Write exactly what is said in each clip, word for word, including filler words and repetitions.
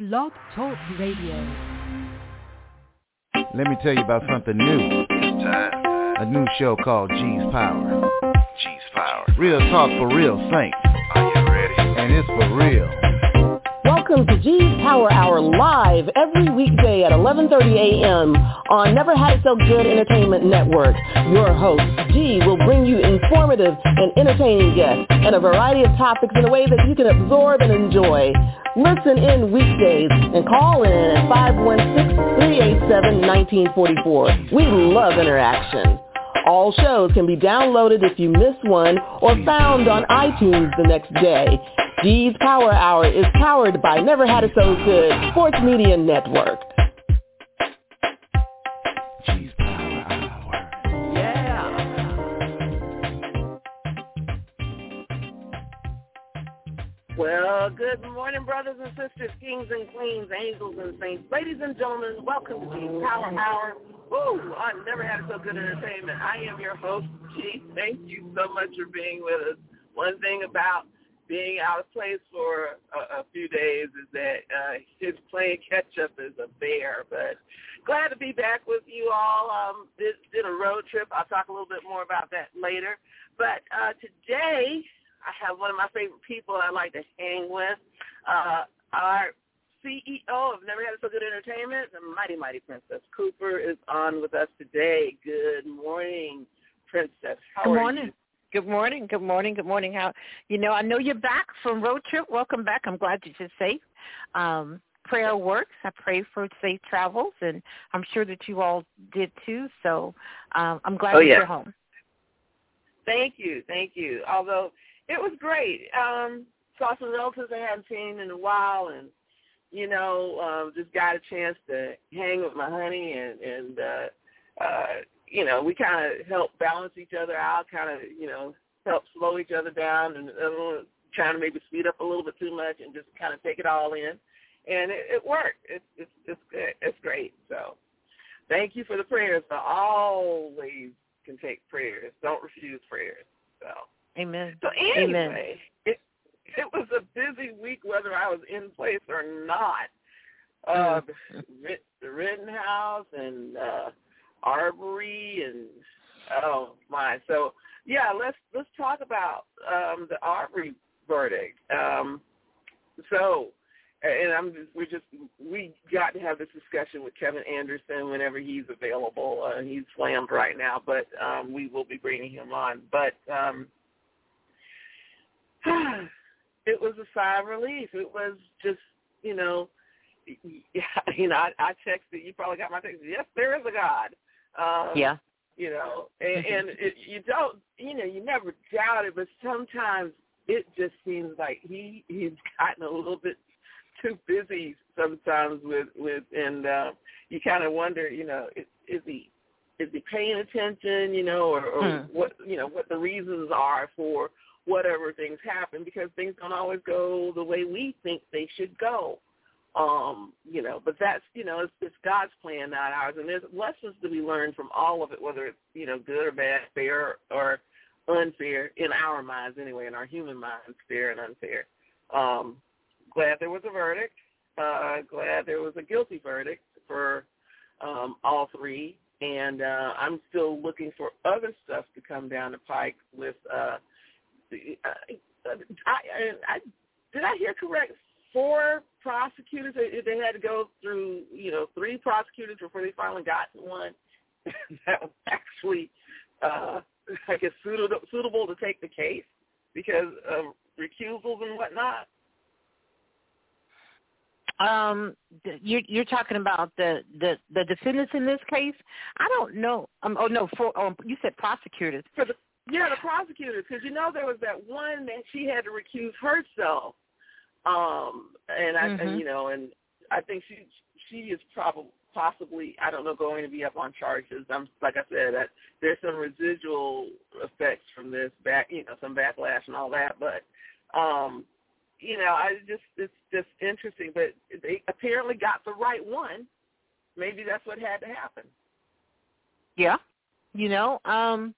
Blog Talk Radio. Let me tell you about something new. It's time. A new show called G's Power. G's Power. Real talk for real saints. Are you ready? And it's for real. Welcome to G's Power Hour live every weekday at eleven thirty a.m. on Never Had It So Good Entertainment Network. Your host, G, will bring you informative and entertaining guests and a variety of topics in a way that you can absorb and enjoy. Listen in weekdays and call in at five one six, three eight seven, one nine four four. We love interaction. All shows can be downloaded if you miss one or found on iTunes the next day. G's Power Hour is powered by Never Had It So Good Sports Media Network. G's Power Hour. Yeah. Well, good morning, brothers and sisters, kings and queens, angels and saints. Ladies and gentlemen, welcome to G's Power Hour. Woo, I've never had so good entertainment. I am your host, G. Thank you so much for being with us. One thing about being out of place for a, a few days is that uh, his playing catch-up is a bear. But glad to be back with you all. Um, did, did a road trip. I'll talk a little bit more about that later. But uh, today I have one of my favorite people I like to hang with. Uh, our C E O of Never Had It So Good Entertainment, the mighty, mighty Princess Cooper, is on with us today. Good morning, Princess. How Good are morning. you? Good morning. Good morning. Good morning. How you know? I know you're back from road trip. Welcome back. I'm glad you're safe. Um, prayer works. I pray for safe travels, and I'm sure that you all did too. So um, I'm glad Oh, that yeah. you're home. Thank you. Thank you. Although it was great. Um, saw some relatives I hadn't seen in a while, and you know, um, just got a chance to hang with my honey, and and uh, uh, you know, we kind of help balance each other out, kind of, you know, help slow each other down, and uh, trying to maybe speed up a little bit too much, and just kind of take it all in, and it, it worked. It's it's it's it's great. So, thank you for the prayers. So always can take prayers. Don't refuse prayers. So, Amen. so anyway, Amen. it it was a busy week, whether I was in place or not. Uh, mm-hmm. the, the Rittenhouse and uh, Arbery and oh my, so yeah, let's let's talk about um, the Arbery verdict. Um, so, and I'm just, we just we got to have this discussion with Kevin Anderson whenever he's available. Uh, he's slammed right now, but um, we will be bringing him on. But um, it was a sigh of relief. It was just, you know, you know, I, I texted. You probably got my text. Yes, there is a God. Um, Yeah. You know, and, and it, you don't, you know, you never doubt it, but sometimes it just seems like he he's gotten a little bit too busy sometimes with with, and uh, you kind of wonder, you know, is, is he is he paying attention, you know, or, or hmm. what, you know, what the reasons are for whatever things happen, because things don't always go the way we think they should go. Um, you know, but that's, you know, it's, it's God's plan, not ours. And there's lessons to be learned from all of it, whether it's, you know, good or bad, fair or unfair, in our minds anyway, in our human minds, fair and unfair. Um, glad there was a verdict. Uh, glad there was a guilty verdict for um, all three. And uh, I'm still looking for other stuff to come down the pike with, uh, the, uh, I, I, I, did I hear correct? Four prosecutors, they, they had to go through, you know, three prosecutors before they finally got one that was actually, uh, I guess, suitable, suitable to take the case because of recusals and whatnot. Um, you're, you're talking about the, the, the defendants in this case? I don't know. Um, oh, no, for, oh, you said prosecutors. For the, yeah, the prosecutors, because, you know, there was that one that she had to recuse herself. Um, and I, mm-hmm. and, you know, and I think she she is probably possibly, I don't know, going to be up on charges. I'm like I said, that there's some residual effects from this back, you know, some backlash and all that. But, um, you know, I just it's just interesting. But they apparently got the right one. Maybe that's what had to happen. Yeah, you know, um,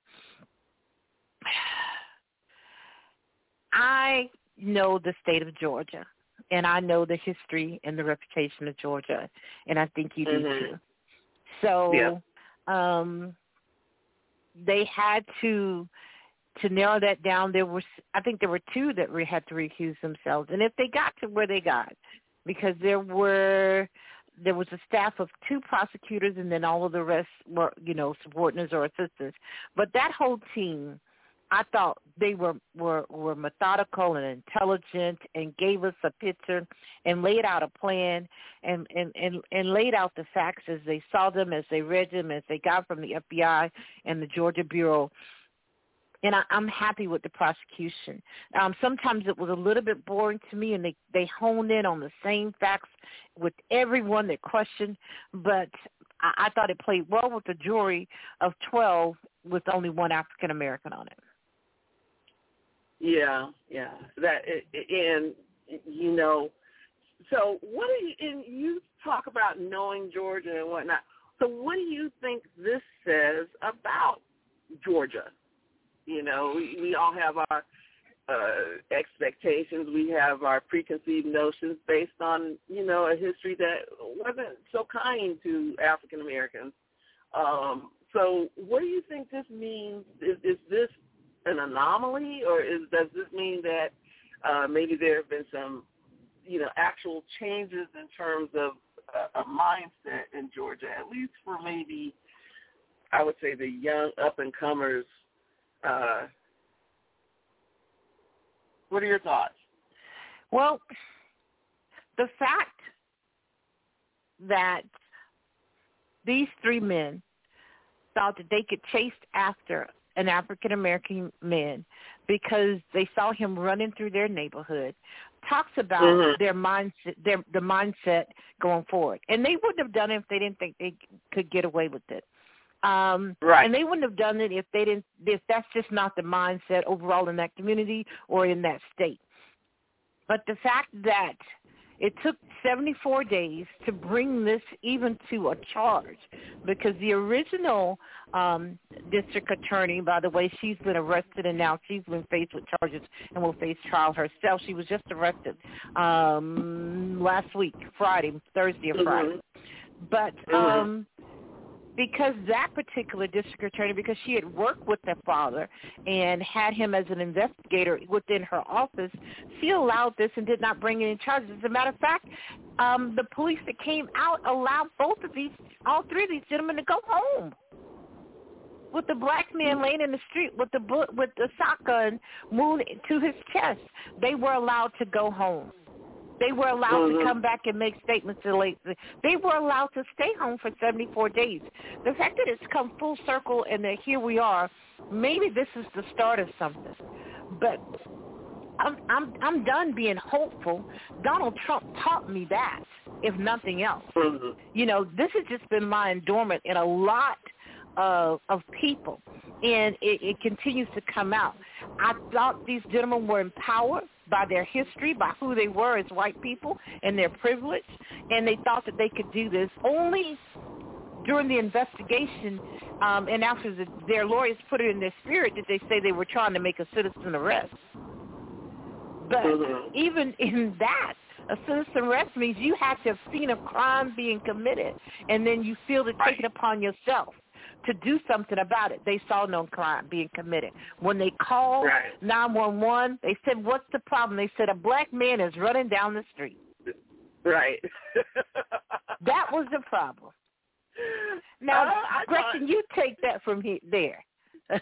I know the state of Georgia. and I know the history and the reputation of Georgia, and I think you do mm-hmm. too. So yeah. um, they had to to narrow that down. There were, I think, there were two that re- had to recuse themselves, and if they got to where they got, because there were there was a staff of two prosecutors, and then all of the rest were, you know, subordinates or assistants. But that whole team, I thought they were, were, were methodical and intelligent and gave us a picture and laid out a plan and, and, and, and laid out the facts as they saw them, as they read them, as they got from the F B I and the Georgia Bureau. And I, I'm happy with the prosecution. Um, sometimes it was a little bit boring to me, and they, they honed in on the same facts with everyone that questioned, but I, I thought it played well with the jury of twelve with only one African-American on it. Yeah, yeah. That and you know, so what do you? And you talk about knowing Georgia and whatnot. So what do you think this says about Georgia? You know, we, we all have our uh, expectations. We have our preconceived notions based on, you know, a history that wasn't so kind to African Americans. Um, so what do you think this means? Is, is this an anomaly, or is, does this mean that uh, maybe there have been some, you know, actual changes in terms of a, a mindset in Georgia, at least for maybe, I would say, the young up-and-comers? Uh, what are your thoughts? Well, the fact that these three men thought that they could chase after an African-American man because they saw him running through their neighborhood talks about mm-hmm. their mindset, their the mindset going forward. And they wouldn't have done it if they didn't think they could get away with it. Um, right. And they wouldn't have done it if they didn't. If that's just not the mindset overall in that community or in that state. But the fact that it took seventy-four days to bring this even to a charge, because the original um, district attorney, by the way, she's been arrested and now she's been faced with charges and will face trial herself. She was just arrested um, last week, Friday, Thursday or Friday. Mm-hmm. But um, because that particular district attorney, because she had worked with the father and had him as an investigator within her office, she allowed this and did not bring any charges. As a matter of fact, um, the police that came out allowed both of these, all three of these gentlemen to go home. With the black man laying in the street with the with the shotgun wound to his chest, they were allowed to go home. They were allowed mm-hmm. to come back and make statements. They were allowed to stay home for seventy-four days. The fact that it's come full circle and that here we are, maybe this is the start of something. But I'm I'm I'm done being hopeful. Donald Trump taught me that, if nothing else. Mm-hmm. You know, this has just been lying dormant in a lot of of people, and it, it continues to come out. I thought these gentlemen were empowered by their history, by who they were as white people and their privilege, and they thought that they could do this. Only during the investigation um, and after the, their lawyers put it in their spirit did they say they were trying to make a citizen arrest. But mm-hmm. even in that, a citizen arrest means you have to have seen a crime being committed, and then you feel to take it upon yourself to do something about it. They saw no crime being committed. When they called right. nine one one, they said, what's the problem? They said, a black man is running down the street. Right. That was the problem. Now, uh, Gretchen, thought... you take that from here, there. I,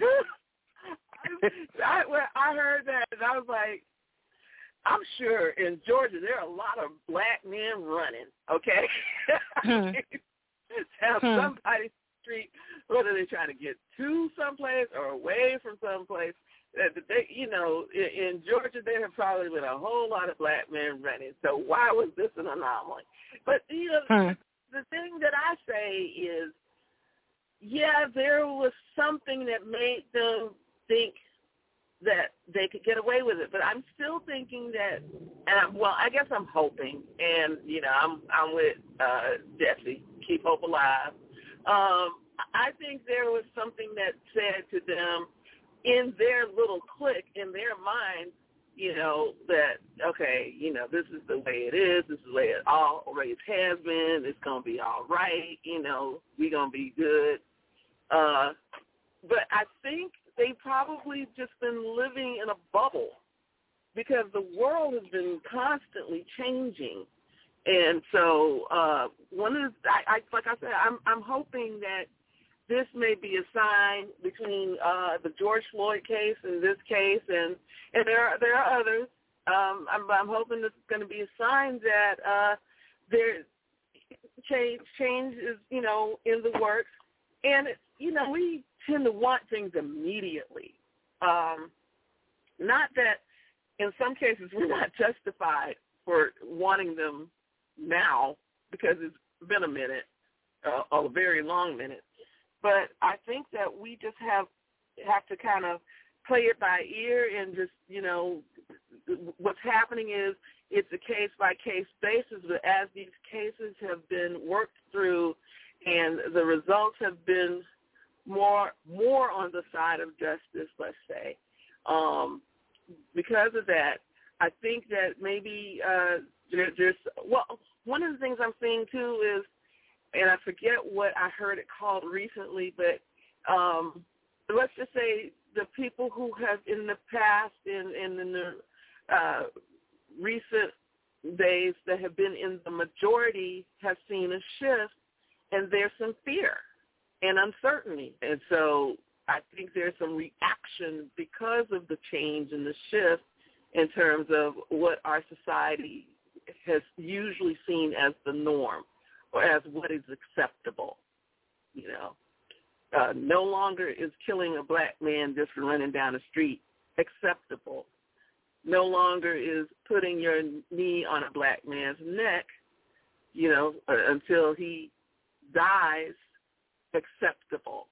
when I heard that, and I was like, I'm sure in Georgia there are a lot of black men running, okay? Hmm. Have hmm. somebody street, whether they're trying to get to someplace or away from someplace. They, you know, in Georgia, there have probably been a whole lot of black men running. So why was this an anomaly? But, you know, hmm. the thing that I say is, yeah, there was something that made them think that they could get away with it. But I'm still thinking that, and I'm, well, I guess I'm hoping, and, you know, I'm I'm with uh, Jesse, keep hope alive. Um, I think there was something that said to them in their little clique, in their mind, you know, that, okay, you know, this is the way it is. This is the way it always has been. It's going to be all right. You know, we're going to be good. Uh, but I think they've probably just been living in a bubble because the world has been constantly changing. And so uh, one of the, I, I, like I said, I'm, I'm hoping that this may be a sign between uh, the George Floyd case and this case, and, and there are there are others. Um, I'm, I'm hoping this is going to be a sign that uh, there change change is you know in the works, and it, you know we tend to want things immediately. Um, not that in some cases we're not justified for wanting them now because it's been a minute, uh, a very long minute. But I think that we just have have to kind of play it by ear and just, you know, what's happening is it's a case-by-case basis. But as these cases have been worked through and the results have been more more on the side of justice, let's say, um, because of that, I think that maybe uh, there, there's – well, one of the things I'm seeing, too, is – and I forget what I heard it called recently, but um, let's just say the people who have in the past and in, in, in the uh, recent days that have been in the majority have seen a shift, and there's some fear and uncertainty. And so I think there's some reaction because of the change and the shift in terms of what our society has usually seen as the norm, or as what is acceptable, you know. Uh, no longer is killing a black man just for running down the street acceptable. No longer is putting your knee on a black man's neck, you know, uh, until he dies acceptable.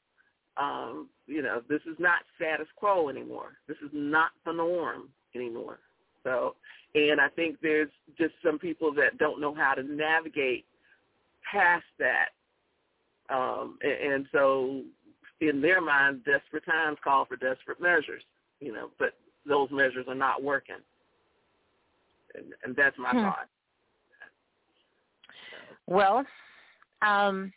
Um, you know, this is not status quo anymore. This is not the norm anymore. So, and I think there's just some people that don't know how to navigate past that, um, and, and so in their minds, desperate times call for desperate measures, you know, but those measures are not working, and, and that's my hmm. thought. Well, um,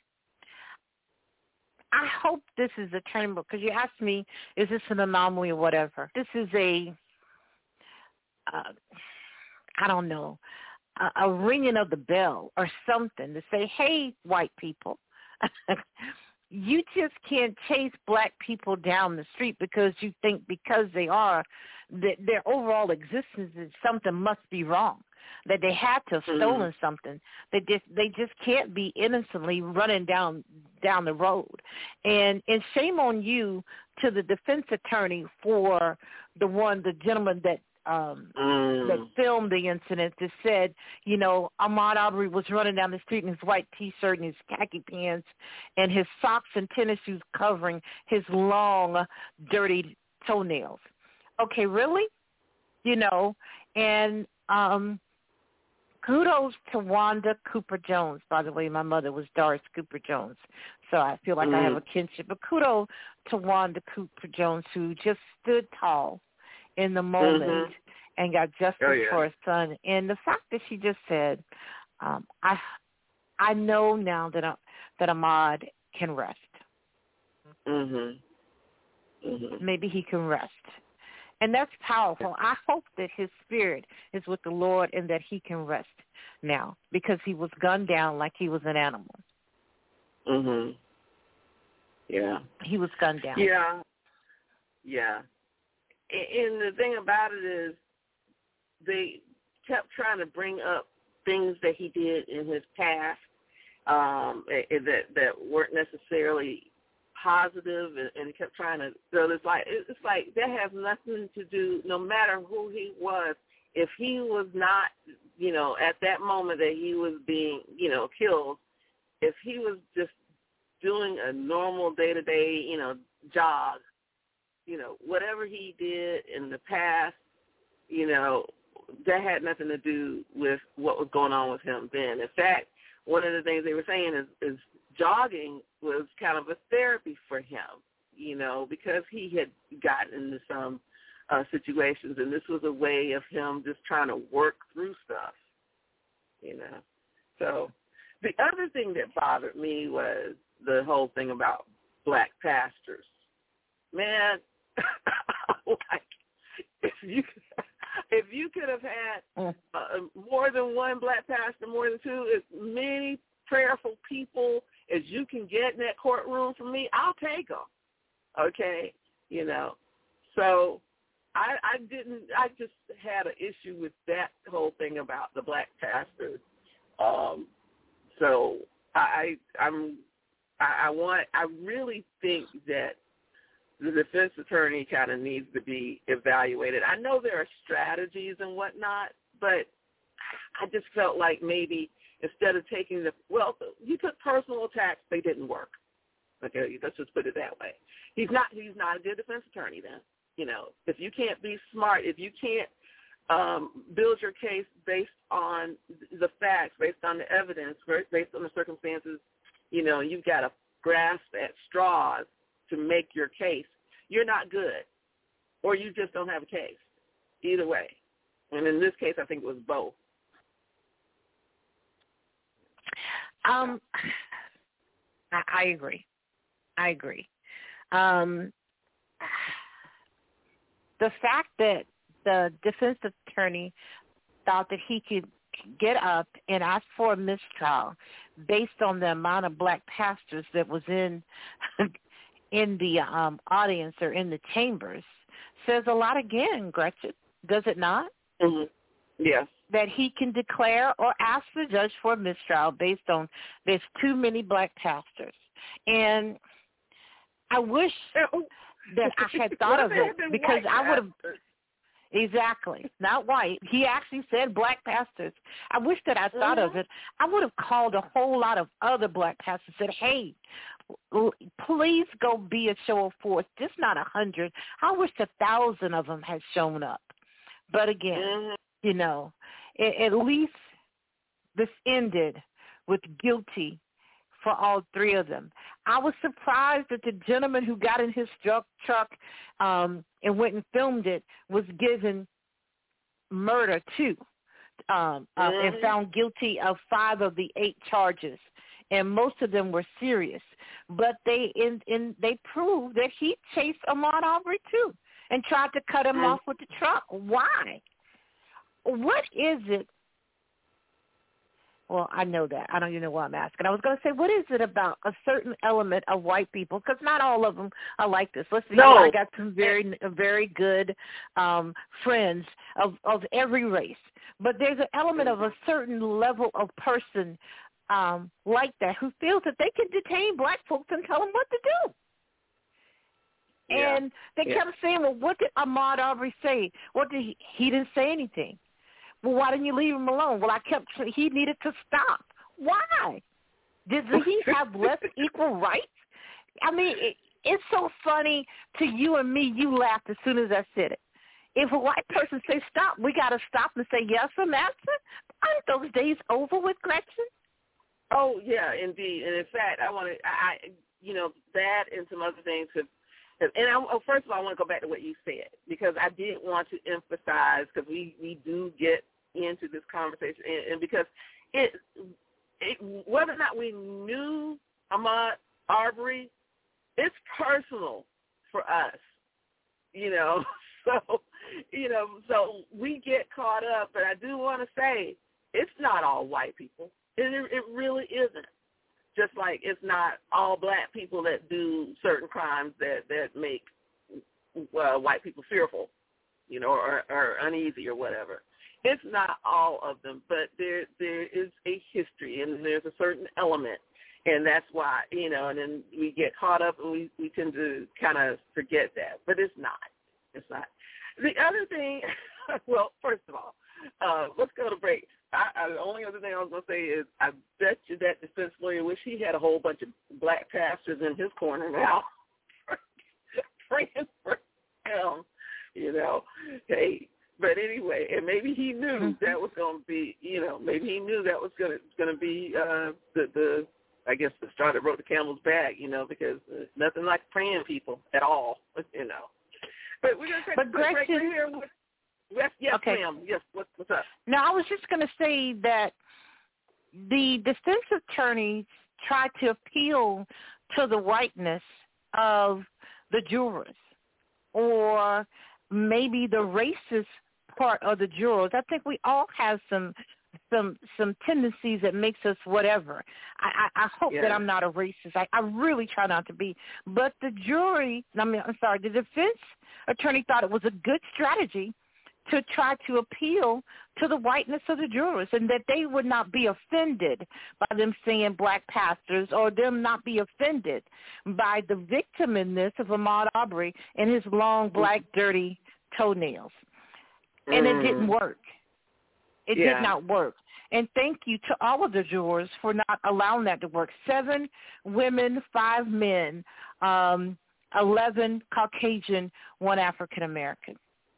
I hope this is a turning point, because you asked me, is this an anomaly or whatever? This is a, uh, I don't know, a, a ringing of the bell or something to say, hey, white people, you just can't chase black people down the street because you think because they are, that their overall existence is something must be wrong, that they had to have stolen mm-hmm. something. They just they just can't be innocently running down down the road. And and shame on you to the defense attorney for the one, the gentleman that um, mm. that filmed the incident that said, you know, Ahmaud Arbery was running down the street in his white T-shirt and his khaki pants and his socks and tennis shoes covering his long, dirty toenails. Okay, really? You know, and um, kudos to Wanda Cooper Jones. By the way, my mother was Doris Cooper Jones, so I feel like mm. I have a kinship. But kudos to Wanda Cooper Jones, who just stood tall in the moment mm-hmm. and got justice oh, yeah. for her son. And the fact that she just said, um, I I know now that, uh, that Ahmaud can rest. Mm-hmm. Mm-hmm. Maybe he can rest. And that's powerful. I hope that his spirit is with the Lord and that he can rest now, because he was gunned down like he was an animal. Mhm. Yeah. He was gunned down. Yeah. Yeah. And the thing about it is they kept trying to bring up things that he did in his past um, that that weren't necessarily positive, and, and kept trying to. So it's like it's like that has nothing to do. No matter who he was, if he was not, you know, at that moment that he was being, you know, killed, if he was just doing a normal day-to-day, you know, jog, you know, whatever he did in the past, you know, that had nothing to do with what was going on with him then. In fact, one of the things they were saying is, is jogging was kind of a therapy for him, you know, because he had gotten into some uh, situations, and this was a way of him just trying to work through stuff, you know. So the other thing that bothered me was the whole thing about black pastors. Man, like, if you if you could have had uh, more than one black pastor, more than two, as many prayerful people as you can get in that courtroom for me, I'll take them. Okay, you know. So I, I didn't. I just had an issue with that whole thing about the black pastors. Um, so I, I'm. I, I want. I really think that the defense attorney kind of needs to be evaluated. I know there are strategies and whatnot, but I just felt like maybe instead of taking the, well, you took personal attacks, they didn't work. Okay, let's just put it that way. He's not, he's not a good defense attorney then. You know, if you can't be smart, if you can't um, build your case based on the facts, based on the evidence, based on the circumstances, you know, you've got to grasp at straws to make your case, you're not good, or you just don't have a case. Either way. And in this case, I think it was both. Um, I, I agree. I agree. Um, the fact that the defense attorney thought that he could get up and ask for a mistrial based on the amount of black pastors that was in in the um, audience or in the chambers says a lot again, Gretchen, does it not? Mm-hmm. Yes. That he can declare or ask the judge for a mistrial based on there's too many black pastors. And I wish that I had thought of it because I would have, exactly, not white. He actually said black pastors. I wish that I thought mm-hmm. of it. I would have called a whole lot of other black pastors and said, hey, please go be a show of force, just not a hundred. I wish a thousand of them had shown up. But again, mm-hmm. you know, at least this ended with guilty for all three of them. I was surprised that the gentleman who got in his truck, truck um, and went and filmed it was given murder too, um, mm-hmm. uh, and found guilty of five of the eight charges, and most of them were serious. But they in, in they proved that he chased Ahmaud Arbery too and tried to cut him mm-hmm. off with the truck. Why? What is it? Well, I know that. I don't even know why I'm asking. I was going to say, what is it about a certain element of white people? Because not all of them are like this. Let's see. No. I got some very, very good um, friends of, of every race. But there's an element of a certain level of person um, like that who feels that they can detain black folks and tell them what to do. Yeah. And they yeah. kept saying, well, what did Ahmaud Arbery say? What did he, he didn't say anything. Well, why didn't you leave him alone? Well, I kept, he needed to stop. Why? Did he have less equal rights? I mean, it, it's so funny to you and me, you laughed as soon as I said it. If a white person says stop, we got to stop and say, yes, I'm answering. Aren't those days over with, Gretchen? Oh, yeah, indeed. And in fact, I want to, I, you know, that and some other things have, and I, oh, first of all, I want to go back to what you said, because I did want to emphasize, because we, we do get into this conversation, and, and because it, it, whether or not we knew Ahmaud Arbery, it's personal for us, you know. So, you know, so we get caught up, but I do want to say it's not all white people. It, it really isn't. Just like it's not all black people that do certain crimes that, that make uh, white people fearful, you know, or, or uneasy or whatever. It's not all of them, but there there is a history and there's a certain element, and that's why, you know, and then we get caught up and we, we tend to kind of forget that. But it's not. It's not. The other thing, well, first of all, uh, let's go to break. I, I, the only other thing I was going to say is I bet you that defense lawyer wish he had a whole bunch of black pastors in his corner now praying for him, you know. Hey, but anyway, and maybe he knew that was going to be, you know, maybe he knew that was going to going to be uh, the, the, I guess, the straw that broke the camel's back, you know, because uh, nothing like praying people at all, you know. But we're going to take but a quick break Gretchen, right here. With, yes, yes okay. ma'am. Yes, what's, what's up? Now, I was just going to say that the defense attorneys tried to appeal to the whiteness of the jurors, or maybe the racist part of the jurors. I think we all have some some some tendencies that makes us whatever. I, I, I hope yeah. that I'm not a racist. I, I really try not to be. But the jury, I mean, I'm sorry, the defense attorney thought it was a good strategy to try to appeal to the whiteness of the jurors, and that they would not be offended by them saying black pastors, or them not be offended by the victim in this of Ahmaud Arbery and his long, black, dirty toenails. Mm. And it didn't work. It yeah. did not work. And thank you to all of the jurors for not allowing that to work. Seven women, five men, um, eleven Caucasian, one African American.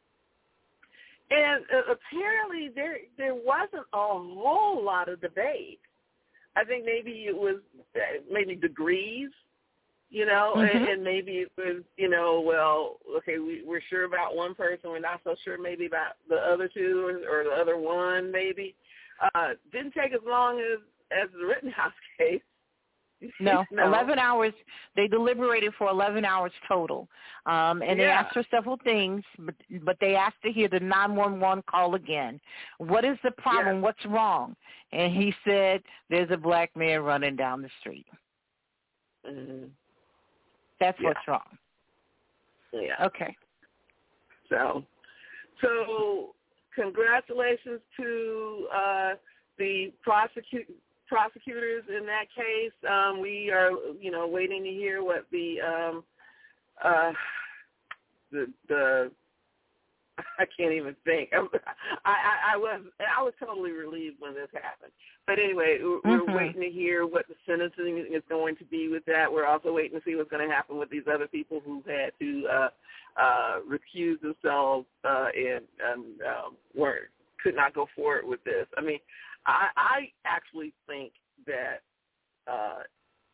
And uh, apparently there there wasn't a whole lot of debate. I think maybe it was uh, maybe degrees, you know, mm-hmm. and, and maybe it was, you know, well, okay, we, we're sure about one person. We're not so sure maybe about the other two or, or the other one maybe. Uh, didn't take as long as, as the Rittenhouse case. No, no, eleven hours. They deliberated for eleven hours total, um, and they yeah. asked for several things, but, but they asked to hear the nine one one call again. What is the problem? Yeah. What's wrong? And he said, "There's a black man running down the street." Mm-hmm. That's yeah. what's wrong. Yeah. Okay. So, so congratulations to uh, the prosecute. prosecutors in that case. Um, we are, you know, waiting to hear what the um, uh, the the I can't even think. I, I I was I was totally relieved when this happened. But anyway, we're mm-hmm. waiting to hear what the sentencing is going to be with that. We're also waiting to see what's going to happen with these other people who had to uh, uh, recuse themselves uh, and, and um, weren't could not go forward with this. I mean. I, I actually think that uh,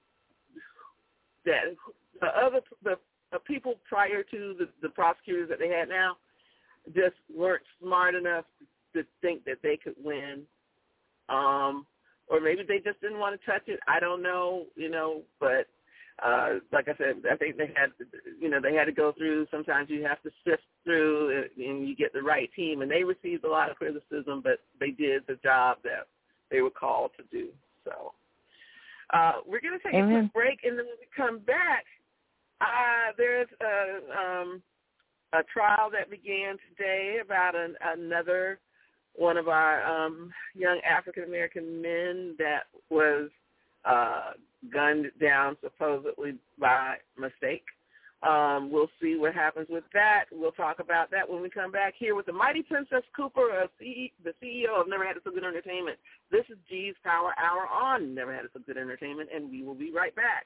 that the other the, the people prior to the, the prosecutors that they had now just weren't smart enough to think that they could win, um, or maybe they just didn't want to touch it. I don't know, you know. But uh, like I said, I think they had, you know, they had to go through. Sometimes you have to sift through, and you get the right team. And they received a lot of criticism, but they did the job that they were called to do. So uh, we're going to take Amen. a quick break, and then when we come back, uh, there's a, um, a trial that began today about an, another one of our um, young African-American men that was uh, gunned down supposedly by mistake. Um, we'll see what happens with that. We'll talk about that when we come back here with the mighty Princess Cooper, uh, C- the C E O of Never Had It So Good Entertainment. This is G's Power Hour on Never Had It So Good Entertainment, and we will be right back.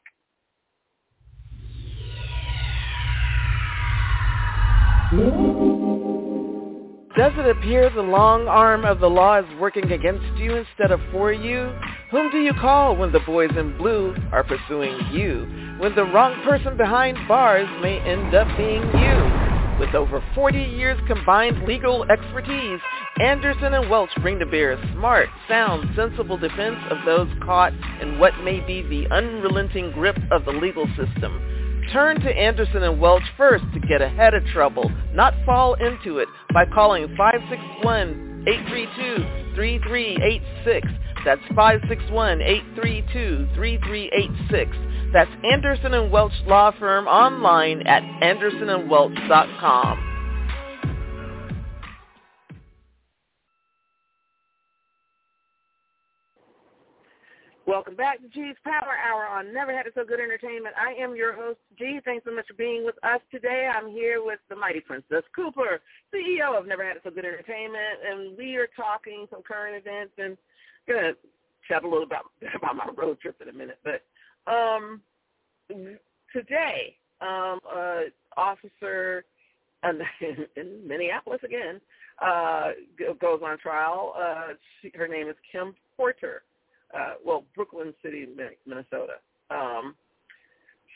Does it appear the long arm of the law is working against you instead of for you? Whom do you call when the boys in blue are pursuing you? When the wrong person behind bars may end up being you? With over forty years combined legal expertise, Anderson and Welch bring to bear a smart, sound, sensible defense of those caught in what may be the unrelenting grip of the legal system. Turn to Anderson and Welch first to get ahead of trouble, not fall into it, by calling five six one, eight three two, three three eight six. That's five six one, eight three two, three three eight six. That's Anderson and Welch Law Firm online at anderson and welch dot com. Welcome back to G's Power Hour on Never Had It So Good Entertainment. I am your host, G. Thanks so much for being with us today. I'm here with the mighty Princess Cooper, C E O of Never Had It So Good Entertainment, and we are talking some current events and going to chat a little about, about my road trip in a minute. But um, today, um, uh, officer in, in Minneapolis again uh, goes on trial. Uh, she, her name is Kim Porter. Uh, well, Brooklyn City, Minnesota. Um,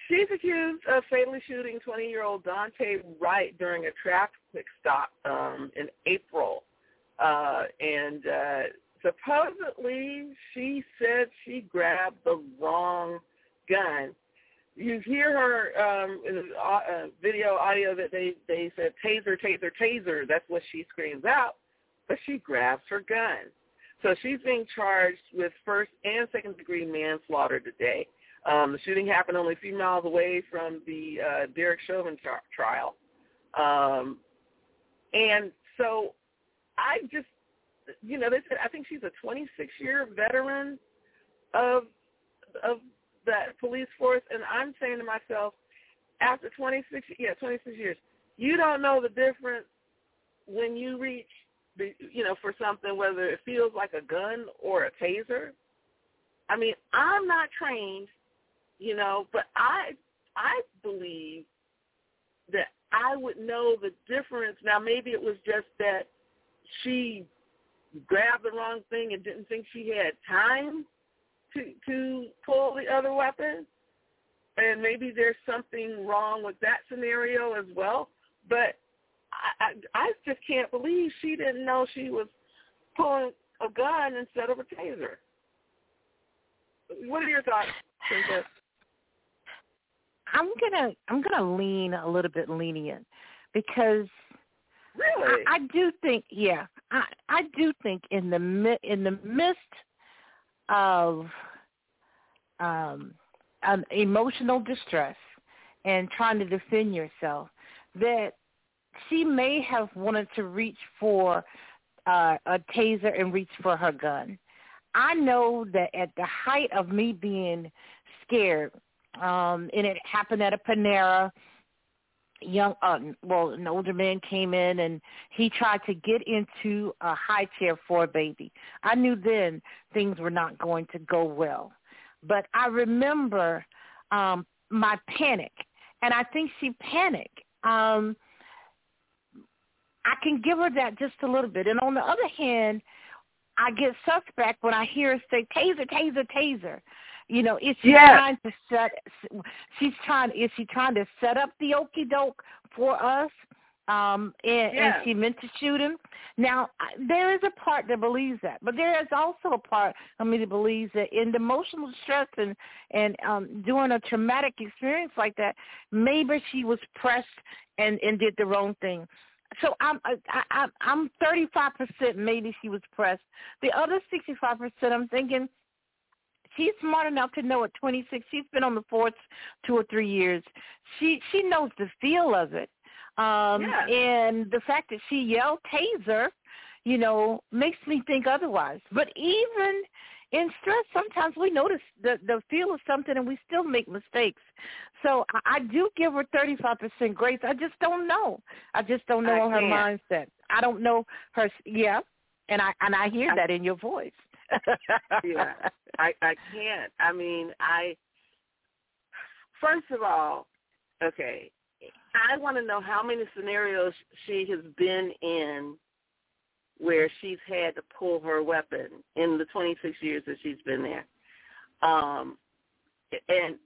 She's accused of fatally shooting twenty-year-old Dante Wright during a traffic stop um, in April. Uh, and uh, supposedly she said she grabbed the wrong gun. You hear her um, in the uh, video audio that they, they said, taser, taser, taser. That's what she screams out. But she grabs her gun. So she's being charged with first and second degree manslaughter today. Um, the shooting happened only a few miles away from the uh, Derek Chauvin tra- trial. Um, and so I just, you know, they said, I think she's a twenty-six-year veteran of of that police force. And I'm saying to myself, after twenty-six, yeah, twenty-six years, you don't know the difference when you reach, the, you know, for something, whether it feels like a gun or a taser. I mean, I'm not trained, you know, but I I believe that I would know the difference. Now, maybe it was just that she grabbed the wrong thing and didn't think she had time to to pull the other weapon, and maybe there's something wrong with that scenario as well. But I, I, I just can't believe she didn't know she was pulling a gun instead of a taser. What are your thoughts, Princess? I'm gonna I'm gonna lean a little bit lenient because really I, I do think yeah I I do think in the mi- in the midst of um, um, emotional distress and trying to defend yourself, that she may have wanted to reach for uh, a taser and reach for her gun. I know that at the height of me being scared, um, and it happened at a Panera, young, uh, well, an older man came in and he tried to get into a high chair for a baby. I knew then things were not going to go well. But I remember um, my panic, and I think she panicked. Um, I can give her that just a little bit. And on the other hand, I get suspect when I hear her say, taser, taser, taser. You know, is she yes. trying to set, she's trying, is she trying to set up the okie doke for us? Um, and, yes. and she meant to shoot him. Now, there is a part that believes that, but there is also a part of me that believes that in the emotional stress and, and um, during a traumatic experience like that, maybe she was pressed and, and did the wrong thing. So I'm I, I, I'm thirty-five percent maybe she was pressed. The other sixty-five percent I'm thinking she's smart enough to know at twenty-six, she's been on the force two or three years. She she knows the feel of it. Um, yeah. And the fact that she yelled taser, you know, makes me think otherwise. But even in stress, sometimes we notice the, the feel of something and we still make mistakes. So I, I do give her thirty-five percent grace. I just don't know. I just don't know I her can't. mindset. I don't know her. Yeah, and I and I hear I, that in your voice. yeah, I, I can't. I mean, I, first of all, okay, I want to know how many scenarios she has been in where she's had to pull her weapon in the twenty-six years that she's been there. Um, and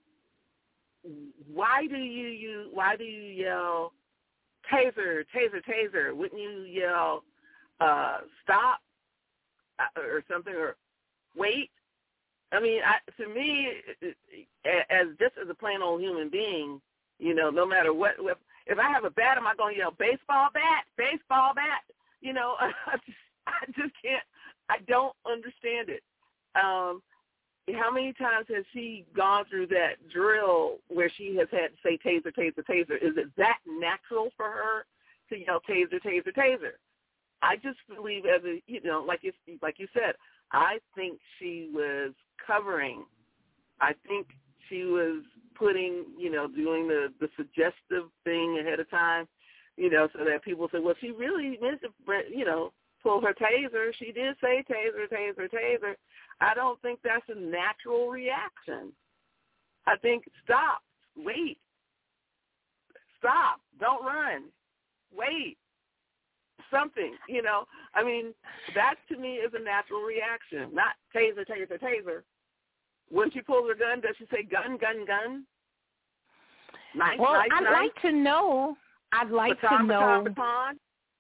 why do you, you why do you yell taser, taser, taser? Wouldn't you yell uh, stop or something, or wait? I mean, I, to me, as just as a plain old human being, you know, no matter what, if I have a bat, am I going to yell baseball bat, baseball bat? You know, I just, I just can't, I don't understand it. Um, how many times has she gone through that drill where she has had to say taser, taser, taser? Is it that natural for her to yell taser, taser, taser? I just believe, as a, you know, like you, like you said, I think she was covering. I think she was putting, you know, doing the, the suggestive thing ahead of time, you know, so that people say, well, she really meant to, you know, pull her taser. She did say taser, taser, taser. I don't think that's a natural reaction. I think stop, wait, stop, don't run, wait, something, you know. I mean, that to me is a natural reaction, not taser, taser, taser. When she pulls her gun, does she say gun, gun, gun? Nice, well, nice, I'd nice. like to know. I'd like baton, to know. Baton, baton.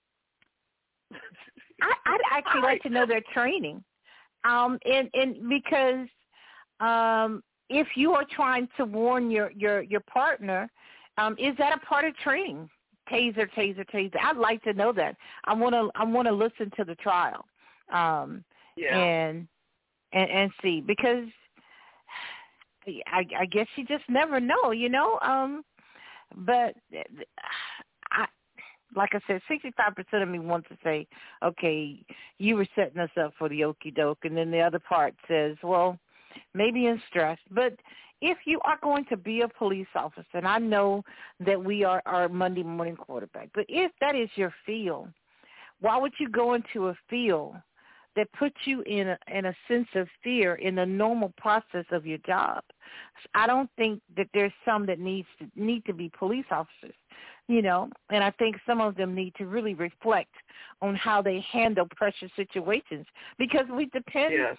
I, I'd actually like to know their training, um, and and because um, if you are trying to warn your your your partner, um, is that a part of training? Taser, taser, taser. I'd like to know that. I want to I want to listen to the trial, um, Yeah. and and and see, because I, I guess you just never know, you know. Um, but I. Like I said, sixty-five percent of me wants to say, okay, you were setting us up for the okie doke. And then the other part says, well, maybe in stress. But if you are going to be a police officer, and I know that we are our Monday morning quarterback, but if that is your field, why would you go into a field that puts you in a, in a sense of fear in the normal process of your job? I don't think that there's some that needs to need to be police officers, you know, and I think some of them need to really reflect on how they handle pressure situations, because we depend Yes.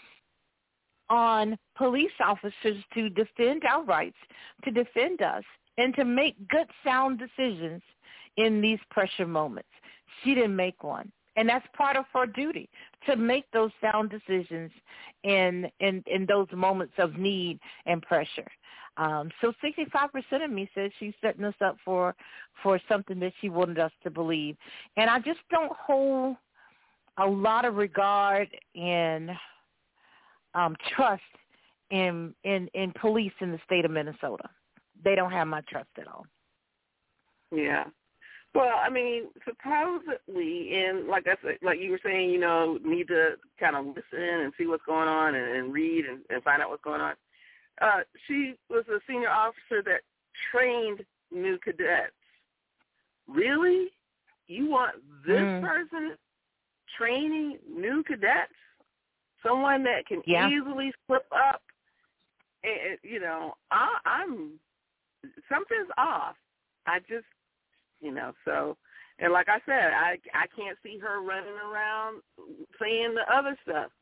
on police officers to defend our rights, to defend us, and to make good, sound decisions in these pressure moments. She didn't make one. And that's part of her duty, to make those sound decisions in in, in those moments of need and pressure. Um, so sixty-five percent of me says she's setting us up for, for something that she wanted us to believe. And I just don't hold a lot of regard and um, trust in, in, in police in the state of Minnesota. They don't have my trust at all. Yeah. Well, I mean, supposedly, and like I said, like you were saying, you know, need to kind of listen and see what's going on and, and read and, and find out what's going on. Uh, she was a senior officer that trained new cadets. Really? You want this mm. person training new cadets? Someone that can yeah. easily slip up? And, you know, I, I'm something's off. I just. You know, so, and like I said, I I can't see her running around saying the other stuff.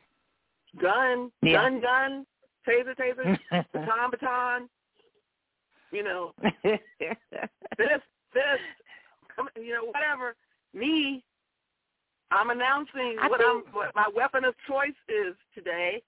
Gun, yeah. gun, gun, taser, taser, baton, baton. You know, this, this, you know, whatever. Me, I'm announcing I what think, I'm what my weapon of choice is today.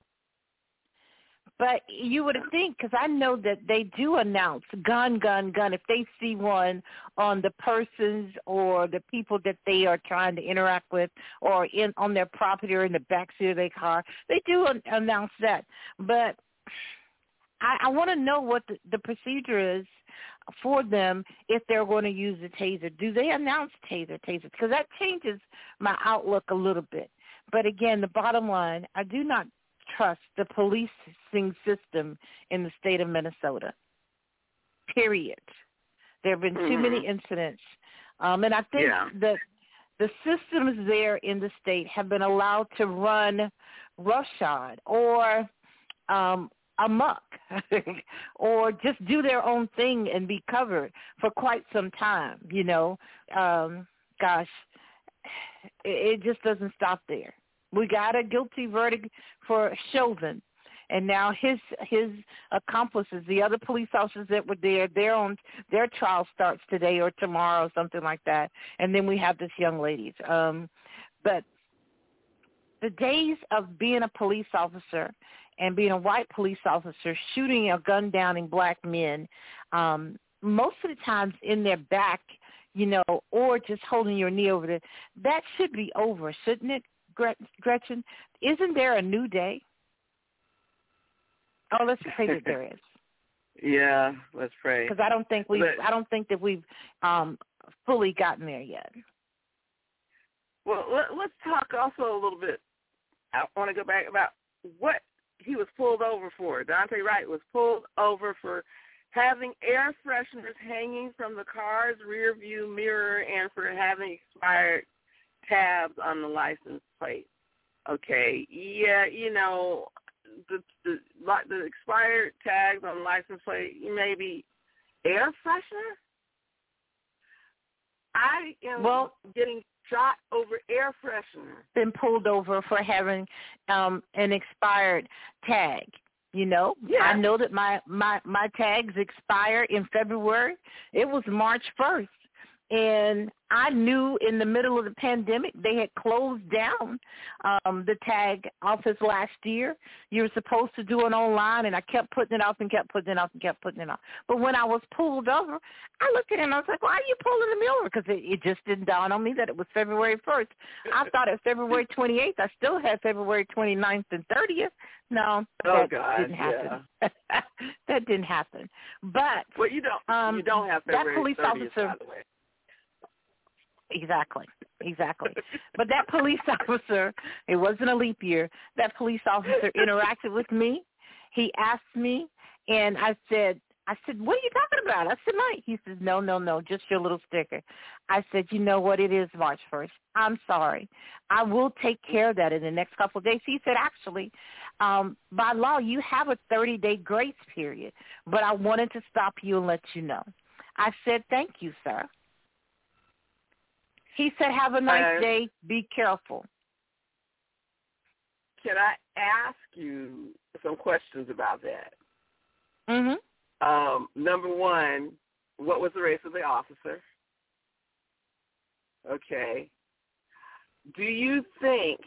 But you would think, because I know that they do announce gun, gun, gun. If they see one on the persons or the people that they are trying to interact with, or in on their property or in the backseat of their car, they do an- announce that. But I, I want to know what the, the procedure is for them if they're going to use the taser. Do they announce taser, taser? Because that changes my outlook a little bit. But again, the bottom line, I do not trust the policing system in the state of Minnesota, period. There have been mm-hmm. too many incidents. Um, and I think yeah. that the systems there in the state have been allowed to run roughshod or um, amok or just do their own thing and be covered for quite some time, you know. Um, gosh, it, it just doesn't stop there. We got a guilty verdict for Chauvin, and now his his accomplices, the other police officers that were there, their own their trial starts today or tomorrow, something like that. And then we have this young lady's. Um, but the days of being a police officer and being a white police officer shooting or gun downing black men, um, most of the times in their back, you know, or just holding your knee over there, that should be over, shouldn't it? Gretchen, isn't there a new day? Oh, let's pray that there is. Yeah, let's pray. Because I don't think we, But, I don't think that we've um, fully gotten there yet. Well, let, let's talk also a little bit. I want to go back about what he was pulled over for. Daunte Wright was pulled over for having air fresheners hanging from the car's rear view mirror and for having expired tabs on the license plate. Okay, yeah, you know, the the, the expired tags on the license plate, maybe air freshener? I am well, getting shot over air freshener. Been pulled over for having um, an expired tag. You know, Yeah. I know that my, my, my tags expire in February. It was March first. And I knew in the middle of the pandemic they had closed down um, the tag office last year. You were supposed to do it online, and I kept putting it off and kept putting it off and kept putting it off. But when I was pulled over, I looked at it and I was like, why are you pulling me over? Because it, it just didn't dawn on me that it was February first. I thought at February twenty-eighth, I still had February twenty-ninth and thirtieth. No, Oh, that God, didn't happen. yeah. That didn't happen. But well, you don't. um, you don't have that February police thirtieth, officer. by the way. Exactly, exactly. But that police officer, it wasn't a leap year. That police officer interacted with me. He asked me, and I said, I said, what are you talking about? I said, Mike. He says, no, no, no, just your little sticker. I said, you know what? It is March first. I'm sorry. I will take care of that in the next couple of days. He said, actually, um, by law, you have a thirty-day grace period, but I wanted to stop you and let you know. I said, thank you, sir. He said, have a nice uh, day. Be careful. Can I ask you some questions about that? Mm-hmm. Um, number one, what was the race of the officer? Okay. Do you think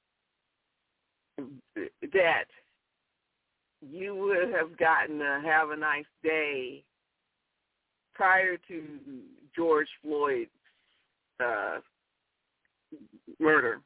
that you would have gotten to have a nice day prior to George Floyd's uh, murder?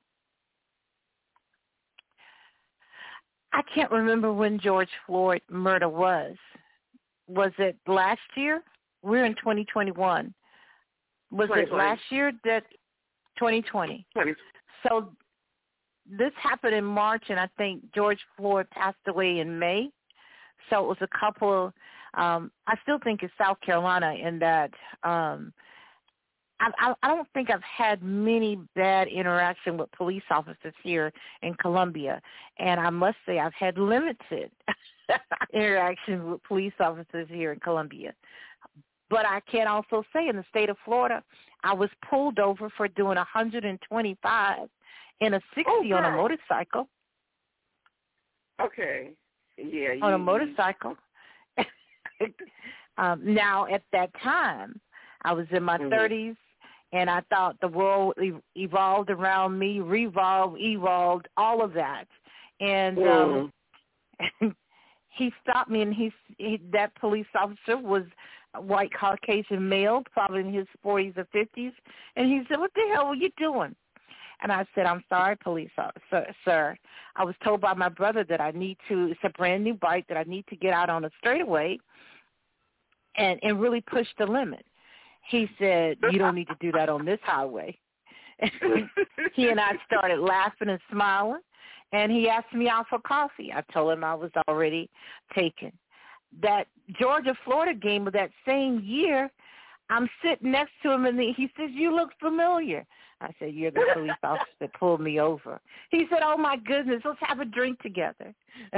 I can't remember when George Floyd murder was. Was it last year? We're in twenty twenty-one. Was it last year that twenty twenty? twenty So this happened in March, and I think George Floyd passed away in May. So it was a couple, um, I still think it's South Carolina in that um, I, I don't think I've had many bad interaction with police officers here in Columbia, and I must say I've had limited interaction with police officers here in Columbia. But I can also say in the state of Florida, I was pulled over for doing one hundred twenty-five in a sixty oh, on a motorcycle. Okay. Yeah. On you, a motorcycle. um, now, at that time, I was in my mm-hmm. thirties. And I thought the world evolved around me, revolved, evolved, all of that. And um, mm. he stopped me, and he, he that police officer was a white Caucasian male, probably in his forties or fifties. And he said, what the hell were you doing? And I said, I'm sorry, police officer, sir. I was told by my brother that I need to, it's a brand new bike, that I need to get out on a straightaway and, and really push the limit. He said, you don't need to do that on this highway. He and I started laughing and smiling, and he asked me out for coffee. I told him I was already taken. That Georgia-Florida game of that same year, I'm sitting next to him, and he says, you look familiar. I said, you're the police officer that pulled me over. He said, oh, my goodness, let's have a drink together.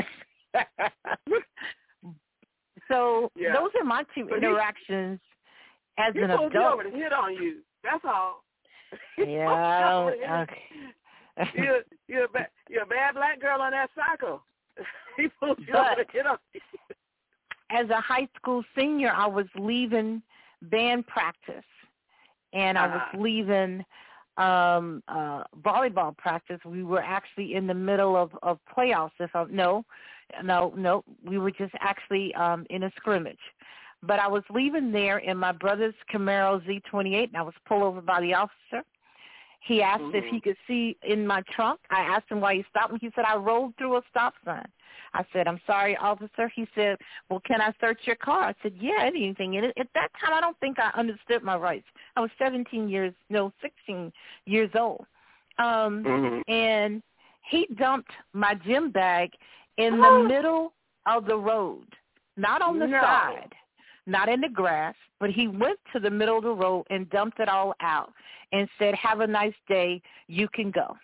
So yeah. those are my two so interactions. As he an pulled adult, you over to hit on you. That's all. Yeah. Okay. you're you're a, bad, you're a bad black girl on that cycle. He pulled you but over to hit on you. As a high school senior, I was leaving band practice, and I was uh-huh. leaving um, uh, volleyball practice. We were actually in the middle of, of playoffs. If I no, no, no, we were just actually um, in a scrimmage. But I was leaving there in my brother's Camaro Z twenty-eight, and I was pulled over by the officer. He asked mm-hmm. if he could see in my trunk. I asked him why he stopped me. He said, I rolled through a stop sign. I said, I'm sorry, officer. He said, well, can I search your car? I said, yeah, anything. And at that time, I don't think I understood my rights. I was seventeen years, no, sixteen years old. Um, mm-hmm. And he dumped my gym bag in the middle of the road, not on the no. side. Not in the grass, but he went to the middle of the road and dumped it all out and said, have a nice day, you can go.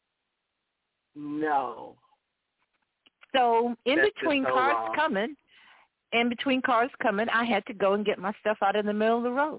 No. So in That's between so cars wrong. coming, in between cars coming, I had to go and get my stuff out in the middle of the road.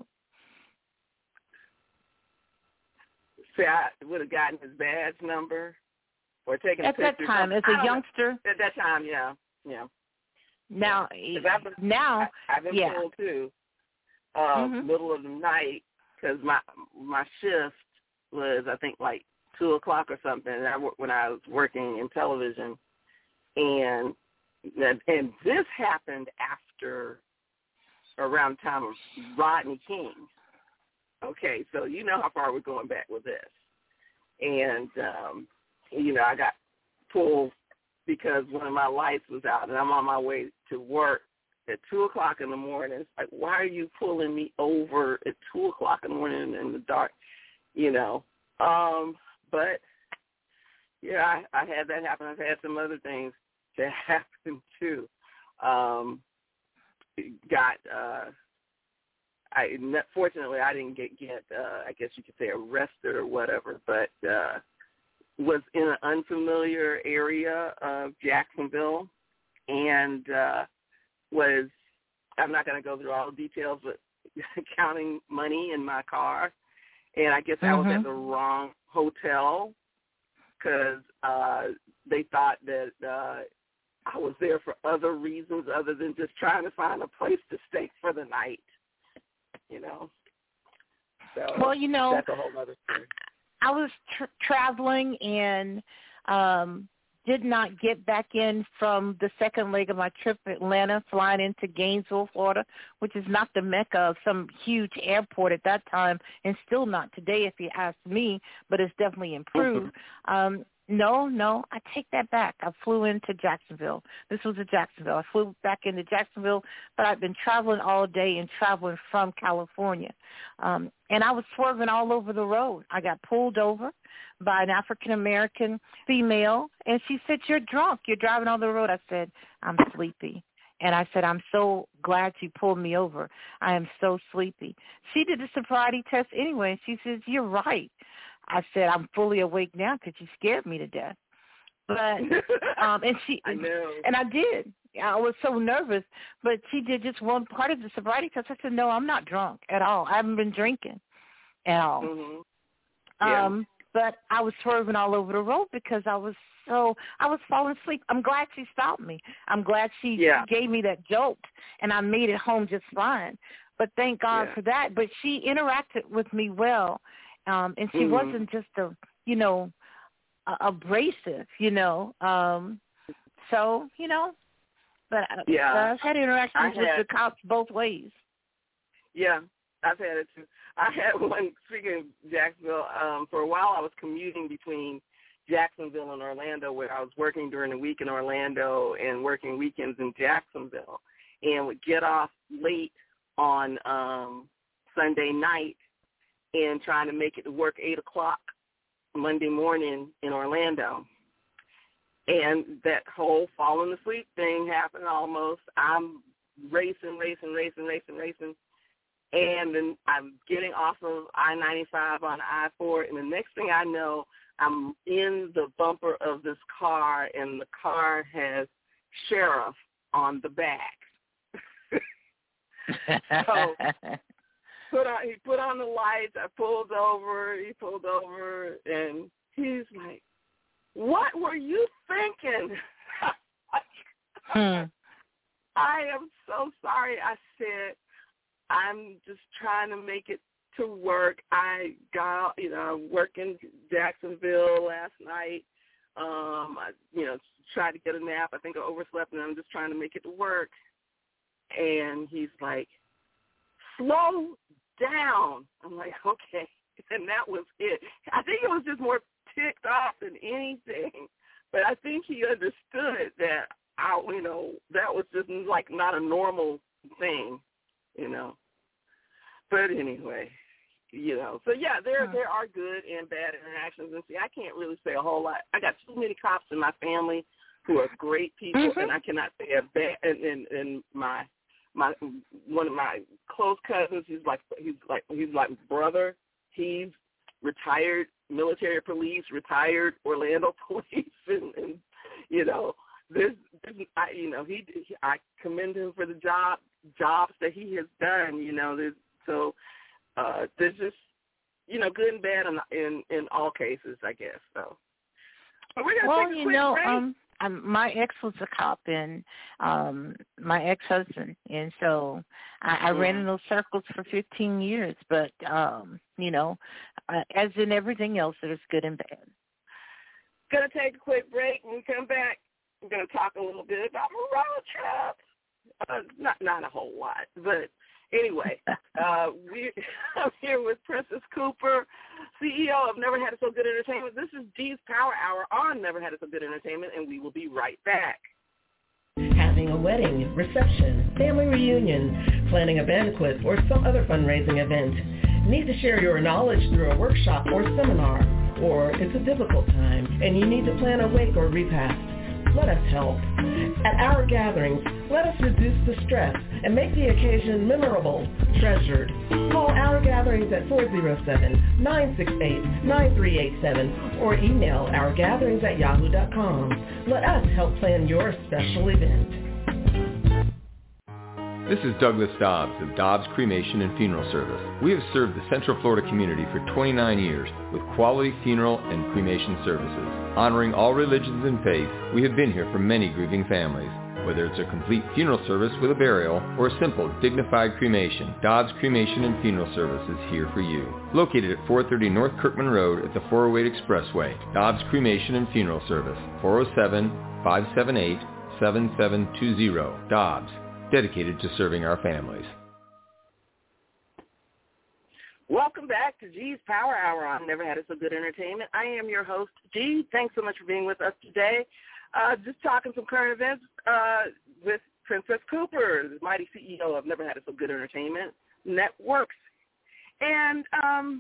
See, I would have gotten his badge number or taken a At picture. that time, as a youngster. Know. At that time, yeah, yeah. Now, I've been, now, I, I've been yeah. pulled too, uh, mm-hmm. middle of the night, because my my shift was, I think, like two o'clock or something. And I, when I was working in television, and and this happened after around the time of Rodney King. Okay, so you know how far we're going back with this, and um, you know, I got pulled because one of my lights was out, and I'm on my way to work at two o'clock in the morning. It's like, why are you pulling me over at two o'clock in the morning in the dark? You know, um, but yeah, I, I had that happen. I've had some other things that happen too. Um, got, uh, I fortunately I didn't get get uh, I guess you could say arrested or whatever, but uh, was in an unfamiliar area of Jacksonville, and uh, was, I'm not going to go through all the details, but counting money in my car, and I guess mm-hmm. I was at the wrong hotel because uh, they thought that uh, I was there for other reasons other than just trying to find a place to stay for the night, you know. So well, you know, that's a whole other story. I was tr- traveling and um, did not get back in from the second leg of my trip to Atlanta, flying into Gainesville, Florida, which is not the mecca of some huge airport at that time, and still not today if you ask me, but it's definitely improved. Mm-hmm. Um, no, no, I take that back. I flew into Jacksonville. This was a Jacksonville. I flew back into Jacksonville, but I've been traveling all day and traveling from California. Um, and I was swerving all over the road. I got pulled over by an African-American female, and she said, "You're drunk. You're driving on the road." I said, "I'm sleepy." And I said, "I'm so glad you pulled me over. I am so sleepy." She did the sobriety test anyway, and she says, "You're right." I said, "I'm fully awake now because you scared me to death." But um, and she I know. and I did. I was so nervous, but she did just one part of the sobriety test. I said, "No, I'm not drunk at all. I haven't been drinking at all." Mm-hmm. Yeah. Um, but I was swerving all over the road because I was so I was falling asleep. I'm glad she stopped me. I'm glad she yeah. gave me that jolt, and I made it home just fine. But thank God yeah. for that. But she interacted with me well. Um, and she mm-hmm. wasn't just a, you know, uh, abrasive, you know. Um, so, you know, but yeah. uh, I've had interactions had, with the cops both ways. Yeah, I've had it too. I had one, speaking of Jacksonville, um, for a while I was commuting between Jacksonville and Orlando, where I was working during the week in Orlando and working weekends in Jacksonville, and would get off late on um, Sunday night and trying to make it to work eight o'clock Monday morning in Orlando. And that whole falling asleep thing happened almost. I'm racing, racing, racing, racing, racing. And then I'm getting off of I ninety-five on I four, and the next thing I know, I'm in the bumper of this car, and the car has sheriff on the back. So Put on, he put on the lights. I pulled over. He pulled over, and he's like, "What were you thinking?" hmm. I am so sorry. I said, "I'm just trying to make it to work. I got, you know, I work in Jacksonville last night. Um, I, you know, tried to get a nap. I think I overslept, and I'm just trying to make it to work." And he's like, "Slow down." I'm like, okay. And that was it. I think it was just more ticked off than anything. But I think he understood that, I, you know, that was just like not a normal thing, you know. But anyway, you know. So, yeah, there, huh. there are good and bad interactions. And see, I can't really say a whole lot. I got too many cops in my family who are great people, mm-hmm. and I cannot say a bad, and, and, and my, My one of my close cousins, he's like he's like he's like brother. He's retired military police, retired Orlando police, and, and you know this. this I, you know he, he. I commend him for the job jobs that he has done. You know, there's, so uh, there's just you know good and bad in in, in all cases, I guess. So. But we're gonna well, take a you quick know, break. um, I'm, my ex was a cop, and um, my ex-husband, and so I, I ran in those circles for fifteen years. But um, you know, uh, as in everything else, there's good and bad. Gonna take a quick break. When we come back, we're gonna talk a little bit about my road trip. Uh, not not a whole lot, but anyway, uh, we I'm here with Princess Cooper, C E O of Never Had It So Good Entertainment. This is G's Power Hour on Never Had It So Good Entertainment, and we will be right back. Having a wedding, reception, family reunion, planning a banquet, or some other fundraising event. Need to share your knowledge through a workshop or seminar, or it's a difficult time and you need to plan a wake or repast. Let us help. At our gatherings, let us reduce the stress and make the occasion memorable, treasured. Call our gatherings at four oh seven, nine six eight, nine three eight seven or email ourgatherings at yahoo dot com. Let us help plan your special event. This is Douglas Dobbs of Dobbs Cremation and Funeral Service. We have served the Central Florida community for twenty-nine years with quality funeral and cremation services. Honoring all religions and faiths, we have been here for many grieving families. Whether it's a complete funeral service with a burial or a simple, dignified cremation, Dobbs Cremation and Funeral Service is here for you. Located at four thirty North Kirkman Road at the four oh eight Expressway, Dobbs Cremation and Funeral Service, four oh seven, five seven eight, seven seven two zero. Dobbs, dedicated to serving our families. Welcome back to G's Power Hour on Never Had It So Good Entertainment. I am your host, G. Thanks so much for being with us today. Uh, just talking some current events uh, with Princess Cooper, the mighty C E O of Never Had It So Good Entertainment Networks. And um,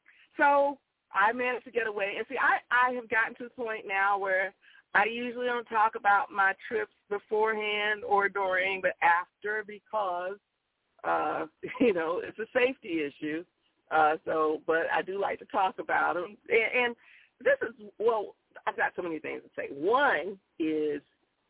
so I managed to get away. And see, I, I have gotten to the point now where I usually don't talk about my trips beforehand or during, but after, because, uh, you know, it's a safety issue. Uh, so, but I do like to talk about them. And, and this is, well, I've got so many things to say. One is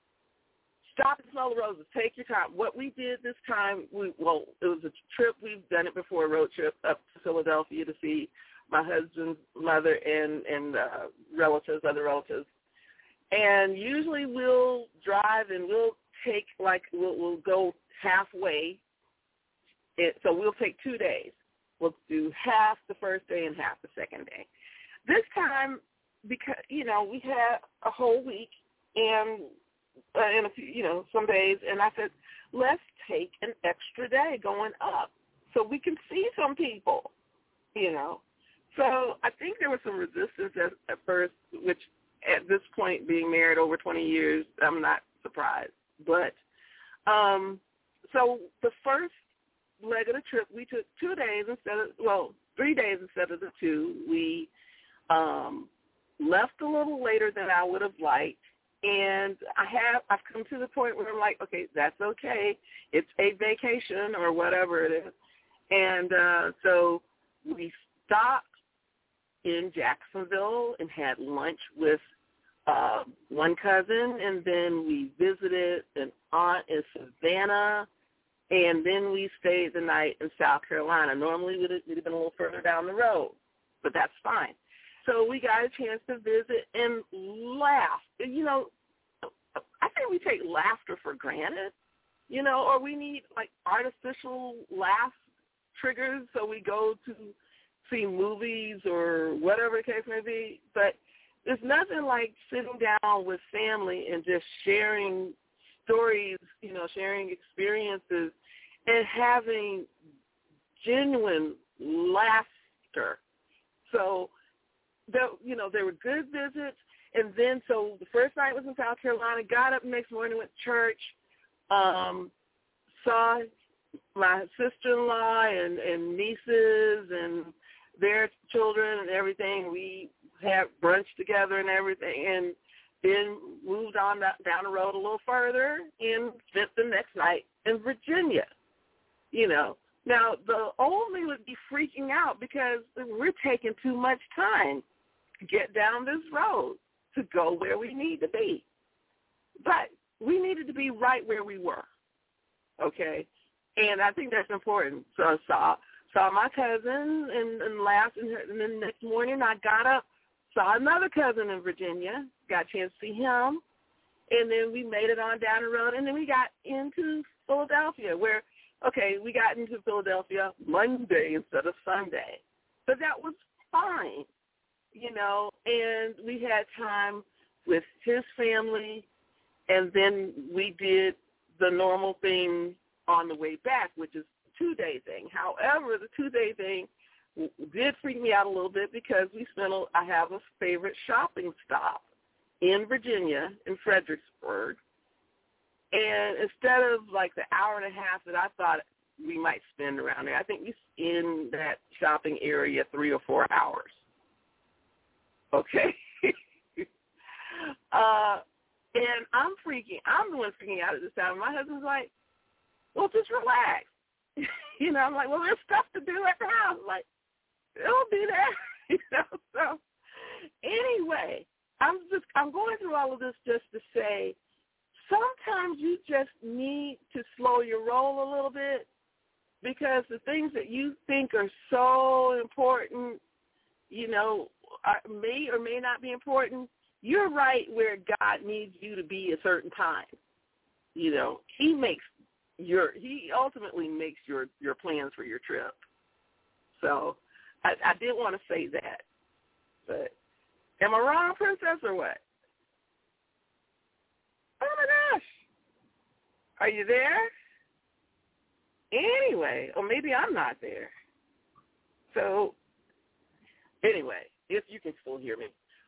stop and smell the roses. Take your time. What we did this time, we well, it was a trip. We've done it before, a road trip up to Philadelphia to see my husband's mother and, and uh, relatives, other relatives. And usually we'll drive and we'll take, like, we'll, we'll go halfway. It, so we'll take two days. We'll do half the first day and half the second day. This time, because, you know, we had a whole week and, uh, and a few, you know, some days, and I said, let's take an extra day going up so we can see some people, you know. So I think there was some resistance at, at first, which at this point, being married over twenty years, I'm not surprised. But um, so the first leg of the trip, we took two days instead of, well, three days instead of the two. We um, left a little later than I would have liked. And I have, I've come to the point where I'm like, okay, that's okay. It's a vacation or whatever it is. And uh, so we stopped in Jacksonville and had lunch with uh, one cousin, and then we visited an aunt in Savannah, and then we stayed the night in South Carolina. Normally we'd have, we'd have been a little further down the road, but that's fine. So we got a chance to visit and laugh. You know, I think we take laughter for granted, you know, or we need, like, artificial laugh triggers, so we go to see movies or whatever the case may be. But there's nothing like sitting down with family and just sharing stories, you know, sharing experiences and having genuine laughter. So, the, you know, there were good visits. And then, so the first night was in South Carolina, got up next morning, went to church, um, saw my sister-in-law and, and nieces and their children and everything. We had brunch together and everything, and then moved on down the road a little further and spent the next night in Virginia, you know. Now, the old me would be freaking out because we're taking too much time to get down this road to go where we need to be. But we needed to be right where we were, okay? And I think that's important. So I saw, saw my cousin and, and laughed, and, and then the next morning I got up, saw another cousin in Virginia, got a chance to see him, and then we made it on down the road, and then we got into Philadelphia, where, okay, we got into Philadelphia Monday instead of Sunday. But that was fine, you know, and we had time with his family, and then we did the normal thing on the way back, which is the two-day thing. However, the two-day thing did freak me out a little bit because we spent a, I have a favorite shopping stop in Virginia, in Fredericksburg, and instead of like the hour and a half that I thought we might spend around there, I think we in that shopping area three or four hours. Okay? uh, and I'm freaking, I'm the one freaking out at this time. My husband's like, well, just relax. You know, I'm like, well, there's stuff to do at the house. I'm like, it'll be there. You know, so anyway, I'm just, I'm going through all of this just to say, sometimes you just need to slow your roll a little bit, because the things that you think are so important, you know, are, may or may not be important. You're right where God needs you to be a certain time. You know, he makes your, he ultimately makes your, your plans for your trip. So I, I did want to say that. But am I wrong, Princess, or what? Oh, my gosh. Are you there? Anyway, or maybe I'm not there. So, anyway, if you can still hear me.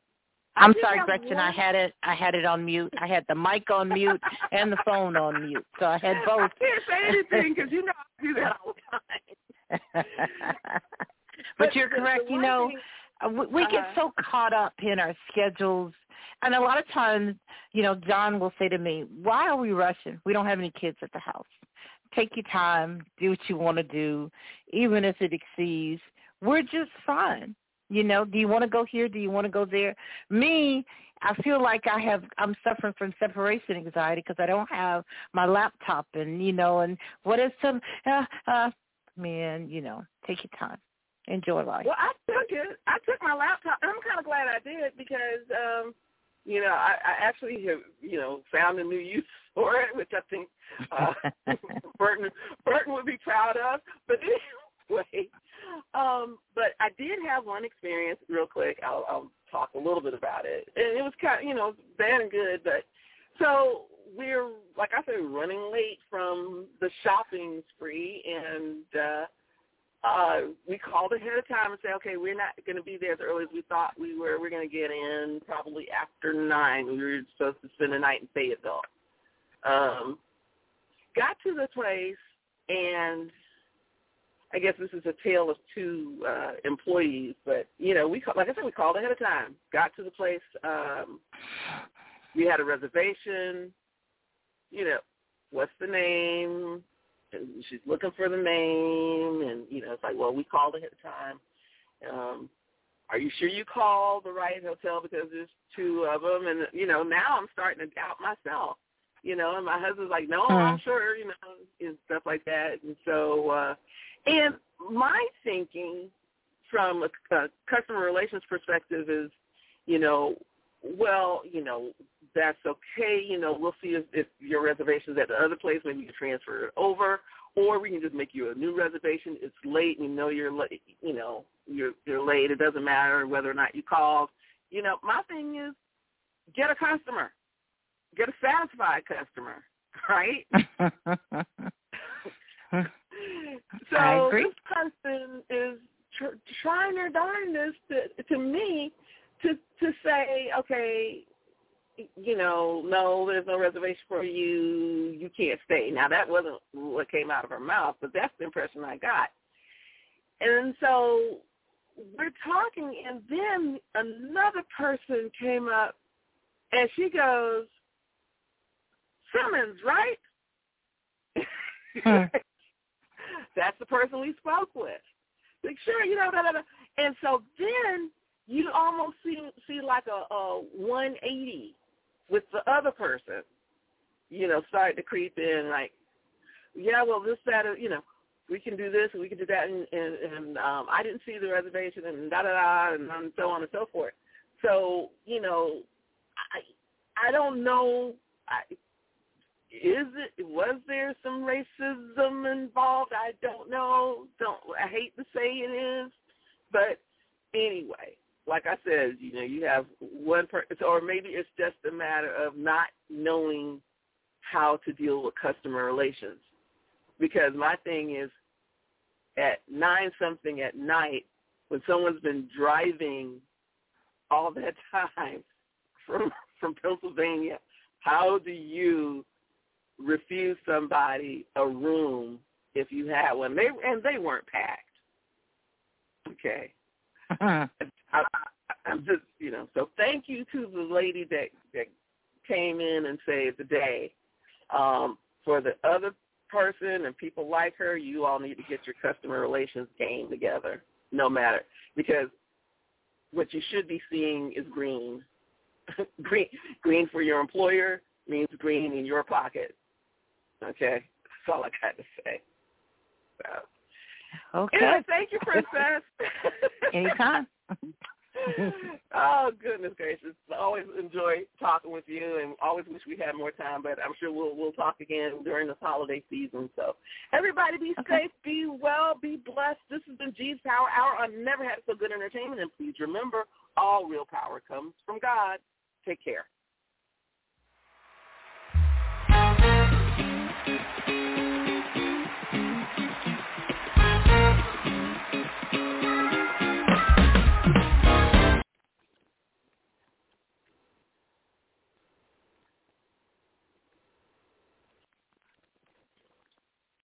I I'm sorry, Gretchen. one... I had it. I had it on mute. I had the mic on mute and the phone on mute, so I had both. I can't say anything because you know I do that all the time. but, but you're the, correct. the you know, thing... we, we uh-huh. get so caught up in our schedules. And a lot of times, you know, John will say to me, why are we rushing? We don't have any kids at the house. Take your time, do what you want to do, even if it exceeds. We're just fine. You know, do you want to go here? Do you want to go there? Me, I feel like I have, I'm suffering from separation anxiety because I don't have my laptop and, you know, and what is some, uh, uh, man, you know, take your time. Enjoy life. Well, I took it. I took my laptop. I'm kind of glad I did because, um, you know, I, I actually have, you know, found a new use for it, which I think uh, Burton Burton would be proud of. But anyway, um, but I did have one experience real quick. I'll, I'll talk a little bit about it. And it was kind of, you know, bad and good. But so we're, like I said, running late from the shopping spree, and uh, Uh, we called ahead of time and said, okay, we're not going to be there as early as we thought we were. We're going to get in probably after nine. We were supposed to spend the night in Fayetteville. Um, got to the place, and I guess this is a tale of two uh, employees, but, you know, we like I said, we called ahead of time. Got to the place. Um, we had a reservation. You know, what's the name? And she's looking for the name, and, you know, it's like, well, we called ahead of time. Um, are you sure you called the right hotel because there's two of them? And, you know, now I'm starting to doubt myself, you know, and my husband's like, no, I'm sure, you know, and stuff like that. And so, uh, and my thinking from a, a customer relations perspective is, you know, well, you know, that's okay. You know, we'll see if, if your reservation's at the other place. Maybe you can transfer it over, or we can just make you a new reservation. It's late, and you know you're late. You know, you're you're late. It doesn't matter whether or not you called. You know, my thing is get a customer, get a satisfied customer, right? So I agree. This person is tr- trying their darndest to, to me to to say, okay, you know, no, there's no reservation for you. You can't stay. Now, that wasn't what came out of her mouth, but that's the impression I got. And so we're talking, and then another person came up, and she goes, Simmons, right? Hmm. That's the person we spoke with. Like, sure, you know, da, da, da. And so then you almost see see like a, a one eighty with the other person, you know, starting to creep in, like, yeah, well, this, that, you know, we can do this and we can do that, and, and, and um, I didn't see the reservation, and da-da-da, and, and so on and so forth. So, you know, I I don't know I, is it? Was there some racism involved? I don't know. Don't. I hate to say it is, but anyway, like I said, you know, you have one person, or maybe it's just a matter of not knowing how to deal with customer relations. Because my thing is, at nine something at night, when someone's been driving all that time from from Pennsylvania, how do you refuse somebody a room if you had one? They and they weren't packed. Okay. I, I, I'm just, you know, so thank you to the lady that, that came in and saved the day. Um, for the other person and people like her, you all need to get your customer relations game together, no matter, because what you should be seeing is green. green, green for your employer means green in your pocket. Okay, that's all I got to say. So. Okay. Anyway, thank you, Princess. Anytime. Oh, goodness gracious. I always enjoy talking with you and always wish we had more time, but I'm sure we'll we'll talk again during this holiday season. So everybody be okay. safe, be well, be blessed. This has been G's Power Hour. I've never had so good entertainment, and please remember, all real power comes from God. Take care.